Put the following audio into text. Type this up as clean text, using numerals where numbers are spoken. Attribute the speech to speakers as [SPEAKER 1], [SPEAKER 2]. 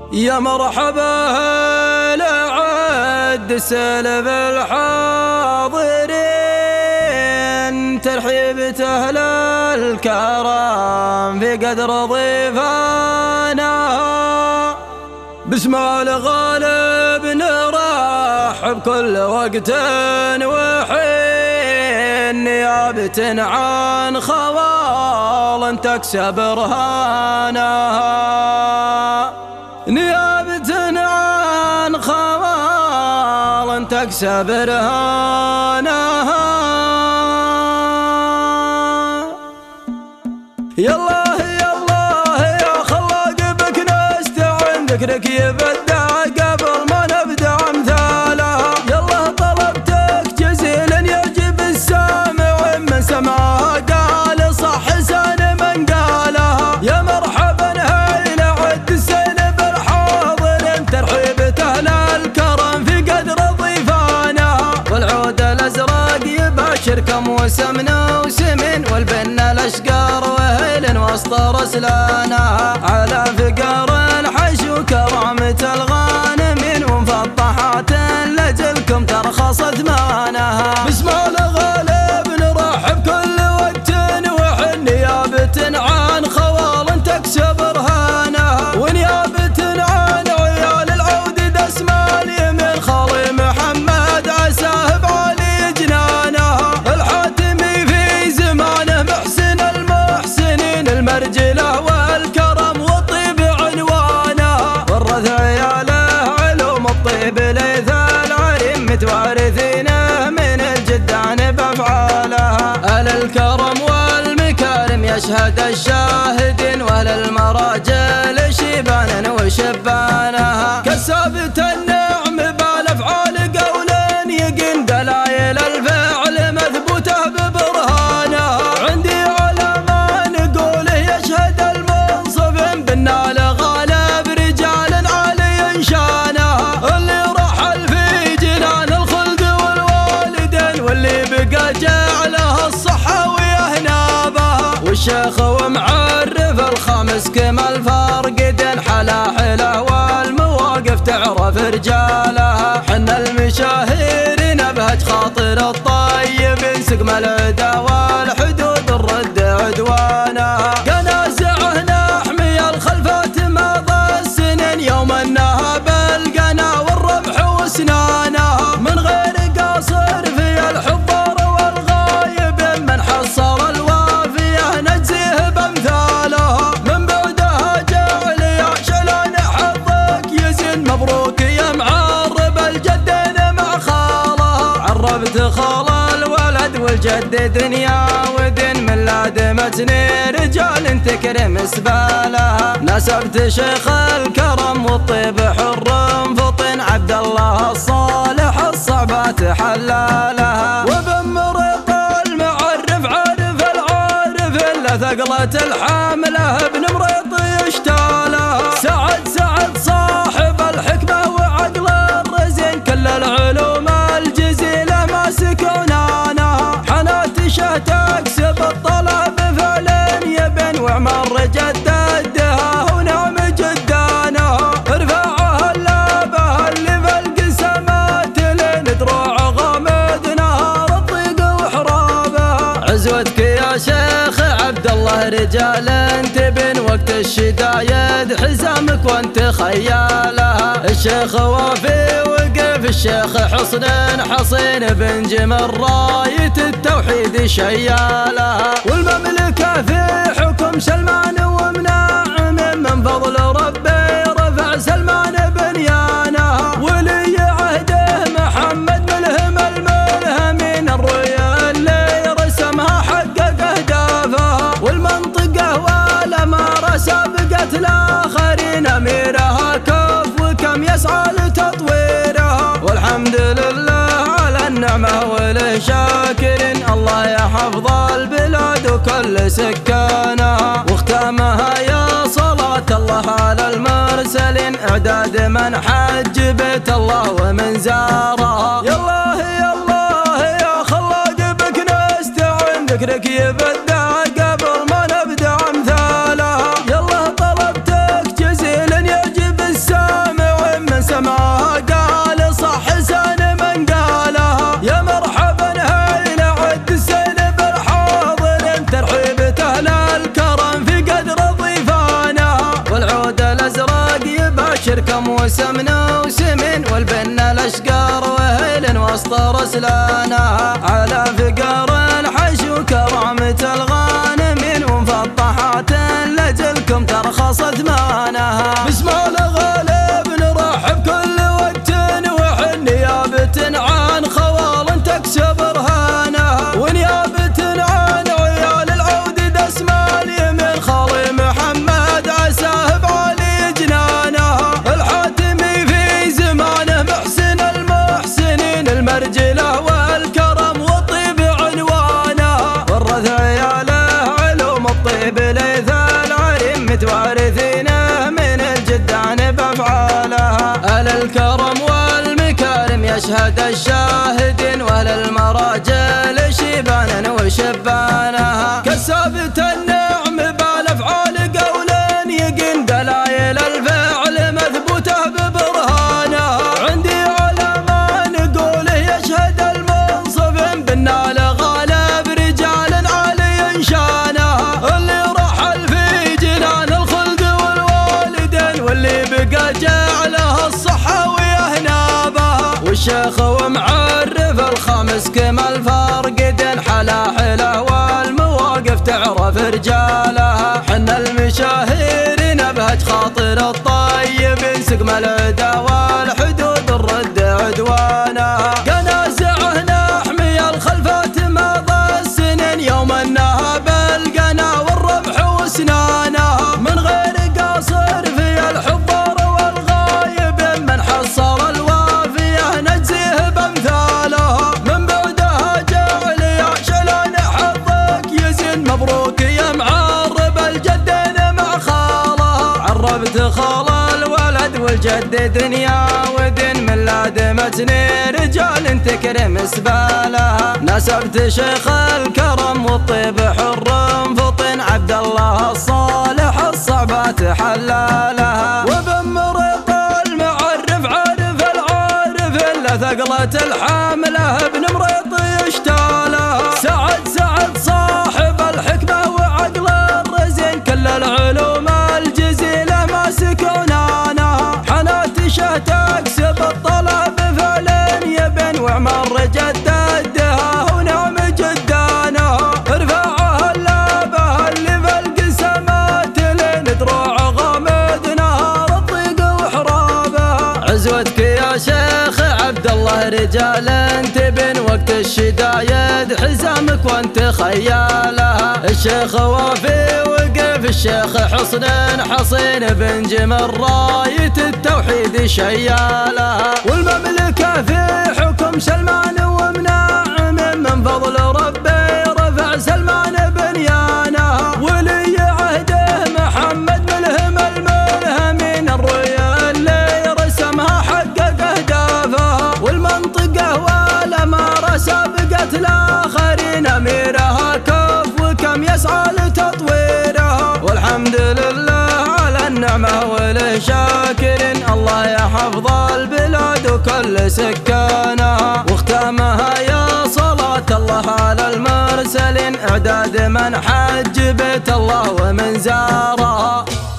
[SPEAKER 1] يا مرحبا لعد سلف الحاضرين، ترحيبة أهل الكرم في قدر ضيفانا. بسم الغالب نرحب كل وقت وحين، نيابة عن خوال تكسب رهانها، نيابة عن خوال تكسب رهانها. يالله يالله يا خلاق بك نستعين، ذكرك يبدع قبل ما نبدع امثالها. يالله طلبتك جزيلا يجب السامع من سمعها، قال صح لسان من قالها. يا مرحبا هاي لعد السلف الحاضرين، ترحيبة أهل الكرم في قدر ضيفانها. والعود الأزرق يباشركم وسمنا وسمن، والبن الأشقر وهيل وسط رسلانها. على فقر الحشو كرامة الغانمين، ومفطحات لجلكم ترخص ثمانها. بسم الغالب نرحب كل وقت وحن، نيابة عن خوال تكسب رهانها، ونيابة عن عيال العود دسم اليمين، خالي محمد عساه بعلي جنانها. الحاتمي في زمانه محسن المحسنين، المرجله والكرم والطيب عنوانها. ورث عياله علوم الطيب ليث العريم، متوارثينه من الجدان بافعالها. اهل الكرم والمكارم يشهد الشاهدين، واهل المراجل شيبانا وشبانها. كسابة النعم بالافعال قولا يقين، دلايل الفعل مثبوته ببرهانها. عندي على ما نقوله يشهد المنصف، بالنال غالب رجال عالي شانها. اللي رحل في جنان الخلد والوالدين، واللي بقى جعلها الصحة ويهنابها. والشيخ ومعرف الخامس كمال فارقدين، حلاحله والمواقف تعرف رجالها. حنا المشاهير نبهج خاطر الطيبين، سقم العدا والحدود الرد عدوانها. قنازعه نحمي الخلفات مضى السنين، يوم انها بالقنا والرمح وسنانها. من غير قاصر في الحضار والغايب، من حصر الوافيه نجزيه بامثالها. من بعدها جعل يا شلون حظك يزن، مبروك يا معرب الجدين مع خالها. عربت خال الولد والجد دنيا ودين، من لادمتني رجال تكرم سبالها. نسبت شيخ الكرم والطيب حر فطن، عبد الله الصالح الصعبات حلالها. وبمرط المعرف عارف العارف، الا ثقلة الحامله ابن مريط يشتالها. سعد صاحب الحكمه وعقل الرزين، كل العلوم الجزيله ماسك عنانها. حنات شه تكسب الطلب فعل يبن، وعمر جددها ونعم جدانها. ارفعها اللابه اللي في القسمات لين، دروع غامد نهار الضيق وحرابها. عزوتك يا شيخ عبد الله رجال تبن، وقت الشدايد حزامك وانت خيالها. الشيخ وافي وقف الشيخ حصن حصين، بنجم راية التوحيد شيالها. والمملكة في حكم سلمان ومناعم، من فضل ربي رفع سلمان بنيانها. ولي عهده محمد ملهم الملهمين، الرؤيا اللي رسمها حقق اهدافها. والمنطقة والامارة سابقت الاخرين، اميرها كف وكم يسعى لتطويرها. والحمد لله على النعمة وله شاكرين، الله يحفظ البلاد وكل سكانها. واختامها يا صلاة الله على المرسلين، اعداد من حج بيت الله ومن زارها. يالله يالله يا خلاق بك نستعين، ذكرك يبدع قبل ما نبدع امثالها. يالله طلبتك جزيلا يجب السامع، وكم وسمن وسمن والبن الاشقر وهيل وسط رسلانها على فقر الحشو كرامة الغانمين ومفطحات لجلكم ترخص ثمانها. بسم الله غالب نرحب كل وقت وحن نيابة عن خوال تكسب رهانها ونيابة عن عيال العود دسم اليمين خالي محمد عساه بعلي جنانها الحاتمي في زمانه محسن المحسنين المرجله والكرم والطيب عنوانها ورث عياله علوم الطيب ليث العريم متوارثينه من الجدان بافعالها. اهل الكرم والمكارم يشهد الشاهدين واهل المراجل شيبانا وشبانها كالثابت النعم بالافعال قولا يقين دلايل الفعل مثبوته ببرهانها. عندي على ما نقوله يشهد المنصف بالنال غالب رجال عالي شانها اللي رحل في جنان الخلد والوالدين واللي بقى جعلها الصحة ويهنابها والشيخ ومعرف الخامس كمال فارقدين حلاحله والمواقف تعرف رجالها. حنا المشاهير نبهج خاطر الطيبين سقم العدا والحدود الرد عدوانها قنازعه نحمي الخلفات مضى السنين يوم انها بالقنا والربح وسنانها من غير قاصر في الحضار والغايب من حصل الوافيه نجزيه بامثالها من بعدها جعل يا شلون حظك يزن مبروك يا معرب الجدين مع خالها عربت خال الولد والجد دنيا ودين من لادمتني رجال تكرم سبالها نسبت شيخ الكرم والطيب حر فطن عبد الله الصالح الصعبات حلالها وبمرط المعرف عارف العارف الا ثقلة الحامله ابن مريط يشتالها سعد صاحب الحكمه وعقل الرزين كل العلوم الجزيله ماسكونانها حنات شه تكسب الطلب فعل يبن وعمر جددها ونعم جدانها ارفعها اللابه اللي في القسمات لين دروع غامد نهار الضيق وحرابها عزوتك يا شيخ عبد الله رجال تبن وقت الشدايد حزامك وانت خيالها الشيخ وافي وقف الشيخ حصن حصين بنجم راية التوحيد شيالها والمملكة في حكم سلمان ومناعم من فضل ربي رفع سلمان بنيانها ولي عهده محمد ملهم الملهمين الرؤيا اللي رسمها حقق اهدافها والمنطقة والامارة سابقت الاخرين اميرها كف وكم يسعى لتطويرها والحمد لله على النعمة وله شاكرين الله يحفظ البلاد وكل سكانها واختامها يا صلاة الله على المرسلين اعداد من حج بيت الله ومن زارها